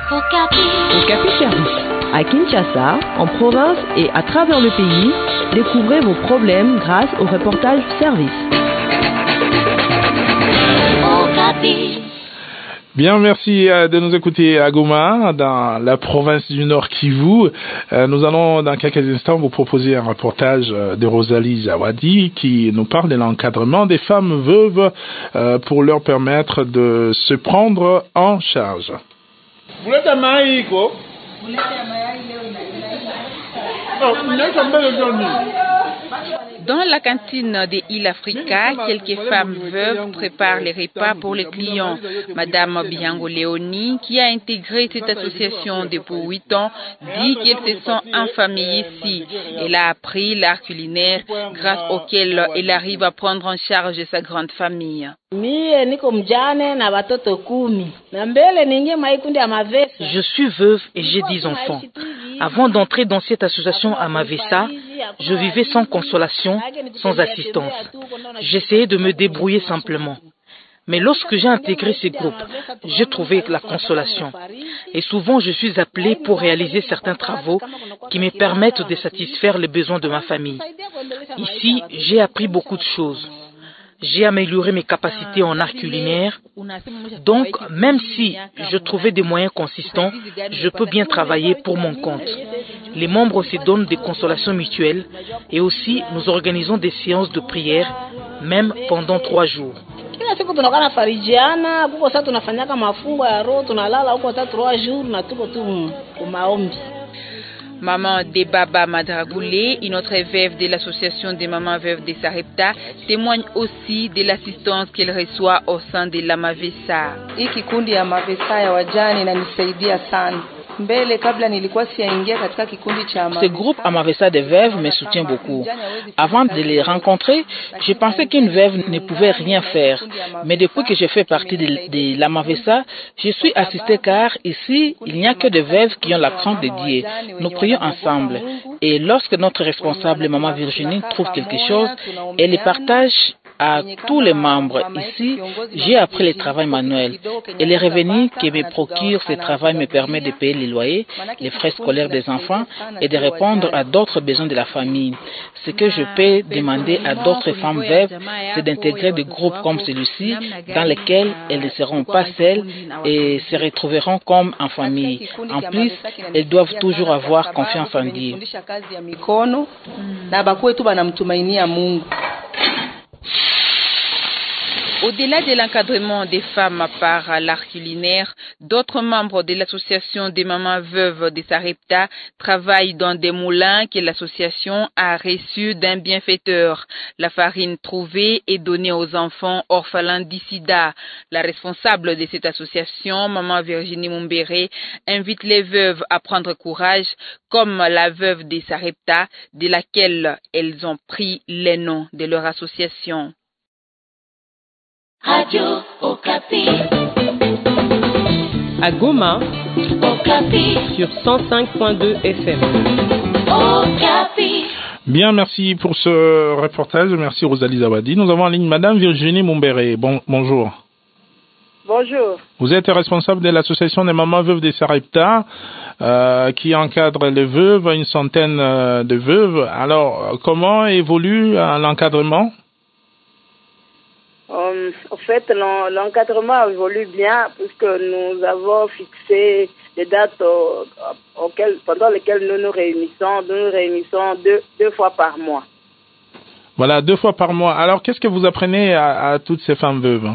Okapi Service. À Kinshasa, en province et à travers le pays, découvrez vos problèmes grâce au reportage Service. Okapi. Bien, merci de nous écouter à Goma, dans la province du Nord Kivu. Nous allons dans quelques instants vous proposer un reportage de Rosalie Zawadi qui nous parle de l'encadrement des femmes veuves pour leur permettre de se prendre en charge. Dans la cantine de Île Africa, quelques femmes veuves préparent les repas pour les clients. Madame Biango Léonie, qui a intégré cette association depuis 8 ans, dit qu'elle se sent en famille ici. Elle a appris l'art culinaire grâce auquel elle arrive à prendre en charge sa grande famille. Je suis veuve et j'ai 10 enfants. Avant d'entrer dans cette association à Mavesa, je vivais sans consolation, sans assistance. J'essayais de me débrouiller simplement. Mais lorsque j'ai intégré ces groupes, j'ai trouvé la consolation. Et souvent, je suis appelée pour réaliser certains travaux qui me permettent de satisfaire les besoins de ma famille. Ici, j'ai appris beaucoup de choses. J'ai amélioré mes capacités en art culinaire. Donc, même si je trouvais des moyens consistants, je peux bien travailler pour mon compte. Les membres se donnent des consolations mutuelles et aussi nous organisons des séances de prière, même pendant 3 jours. Maman Debaba Madragoulé, une autre veuve de l'association des mamans veuves de Sarepta, témoigne aussi de l'assistance qu'elle reçoit au sein de la Mavesa. Ce groupe à Mavesa de veuves me soutient beaucoup. Avant de les rencontrer, je pensais qu'une veuve ne pouvait rien faire. Mais depuis que je fais partie de la Mavesa, je suis assistée car ici, il n'y a que des veuves qui ont la crainte de Dieu. Nous prions ensemble. Et lorsque notre responsable, Maman Virginie, trouve quelque chose, elle le partage à tous les membres. Ici, j'ai appris le travail manuel et les revenus que me procure ce travail me permet de payer les loyers, les frais scolaires des enfants et de répondre à d'autres besoins de la famille. Ce que je peux demander à d'autres femmes veuves, c'est d'intégrer des groupes comme celui-ci dans lesquels elles ne seront pas seules et se retrouveront comme en famille. En plus, elles doivent toujours avoir confiance en Dieu. Au-delà de l'encadrement des femmes par l'art culinaire, d'autres membres de l'association des mamans veuves de Sarepta travaillent dans des moulins que l'association a reçus d'un bienfaiteur. La farine trouvée est donnée aux enfants orphelins d'Issida. La responsable de cette association, Maman Virginie Mumbere, invite les veuves à prendre courage, comme la veuve de Sarepta, de laquelle elles ont pris les noms de leur association. Radio Okapi. À Goma, Okapi. Sur 105.2 FM. Okapi. Bien, merci pour ce reportage. Merci Rosalie Zawadi. Nous avons en ligne Madame Virginie Mumbere. Bonjour. Bonjour. Vous êtes responsable de l'association des mamans veuves de Sarepta qui encadre les veuves, une centaine de veuves. Alors, comment évolue l'encadrement? En fait, l'encadrement évolue bien puisque nous avons fixé des dates pendant lesquelles nous nous réunissons. Nous nous réunissons deux fois par mois. Voilà, 2 fois par mois. Alors, qu'est-ce que vous apprenez à toutes ces femmes veuves?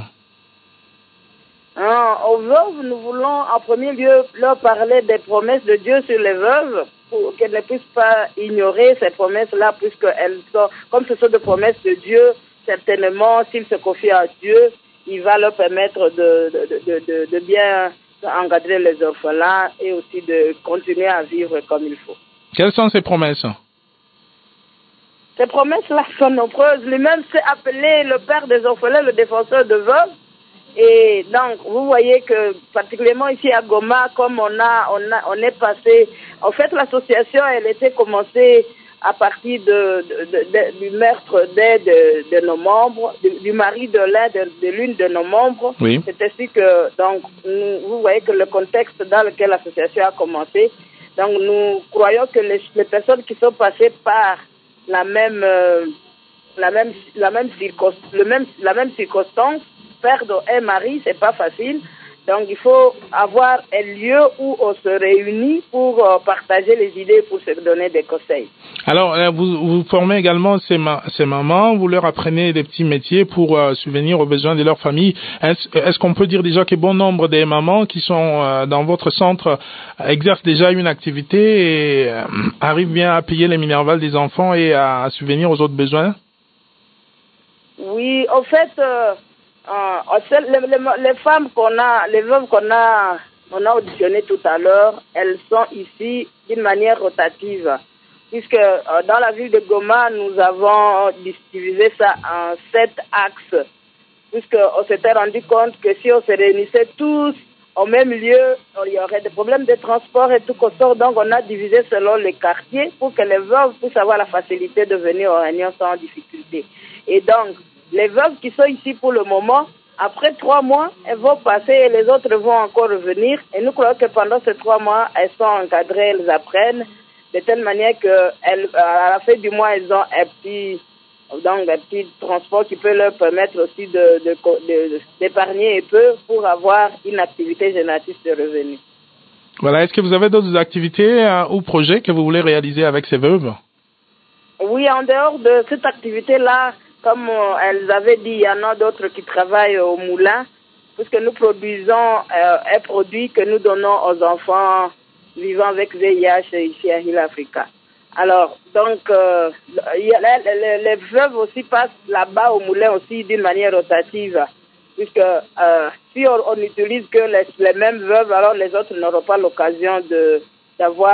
Aux veuves, nous voulons en premier lieu leur parler des promesses de Dieu sur les veuves pour qu'elles ne puissent pas ignorer ces promesses-là puisqu'elles sont, comme ce sont des promesses de Dieu. Certainement, s'ils se confient à Dieu, il va leur permettre de bien encadrer les orphelins et aussi de continuer à vivre comme il faut. Quelles sont ces promesses? Ces promesses-là sont nombreuses. Lui-même s'est appelé le père des orphelins, le défenseur de veuves. Et donc, vous voyez que particulièrement ici à Goma, comme on est passé, en fait, l'association, elle était commencée à partir du meurtre de nos membres, du mari de l'une de nos membres. Oui. C'est ainsi que, donc, vous voyez que le contexte dans lequel l'association a commencé, donc nous croyons que les personnes qui sont passées par la même circonstance, perdre un mari, c'est pas facile. Donc, il faut avoir un lieu où on se réunit pour partager les idées, pour se donner des conseils. Alors, vous formez également ces mamans, vous leur apprenez des petits métiers pour subvenir aux besoins de leur famille. Est-ce qu'on peut dire déjà que bon nombre des mamans qui sont dans votre centre exercent déjà une activité et arrivent bien à payer les minervales des enfants et à subvenir aux autres besoins? Oui, en fait... les femmes les veuves qu'on a auditionnées tout à l'heure, elles sont ici d'une manière rotative, puisque dans la ville de Goma, nous avons divisé ça en 7 axes, puisqu'on s'était rendu compte que si on se réunissait tous au même lieu, il y aurait des problèmes de transport et tout consort, donc on a divisé selon les quartiers pour que les veuves puissent avoir la facilité de venir aux réunions sans difficulté. Et donc, les veuves qui sont ici pour le moment, après 3 mois, elles vont passer et les autres vont encore revenir. Et nous croyons que pendant ces 3 mois, elles sont encadrées, elles apprennent de telle manière qu'à la fin du mois, elles ont un petit transport qui peut leur permettre aussi d'épargner un peu pour avoir une activité génératrice de revenus. Voilà. Est-ce que vous avez d'autres activités ou projets que vous voulez réaliser avec ces veuves? Oui, en dehors de cette activité-là, comme elles avaient dit, il y en a d'autres qui travaillent au moulin, puisque nous produisons un produit que nous donnons aux enfants vivant avec VIH ici à Hill Africa. Alors, donc, les veuves aussi passent là-bas au moulin aussi d'une manière rotative, puisque si on n'utilise que les mêmes veuves, alors les autres n'auront pas l'occasion d'avoir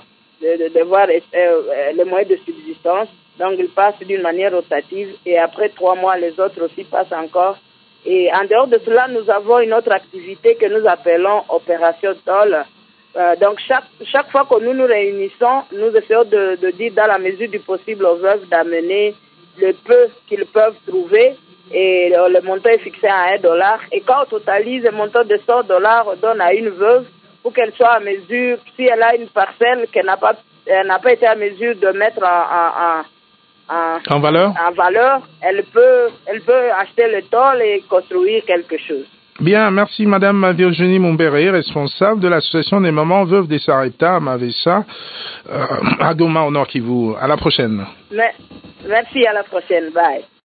les moyens de subsistance. Donc, ils passent d'une manière rotative et après 3 mois, les autres aussi passent encore. Et en dehors de cela, nous avons une autre activité que nous appelons Opération Toll. Donc, chaque fois que nous nous réunissons, nous essayons de dire dans la mesure du possible aux veuves d'amener le peu qu'ils peuvent trouver et le montant est fixé à $1. Et quand on totalise le montant de $100, on donne à une veuve pour qu'elle soit à mesure, si elle a une parcelle qu'elle n'a pas été à mesure de mettre en valeur, elle peut acheter le tôle et construire quelque chose. Bien, merci Madame Virginie Mumbere, responsable de l'association des mamans veuves des Sarepta à Mavessa, à Goma au Nord Kivu. À la prochaine. Merci, à la prochaine. Bye.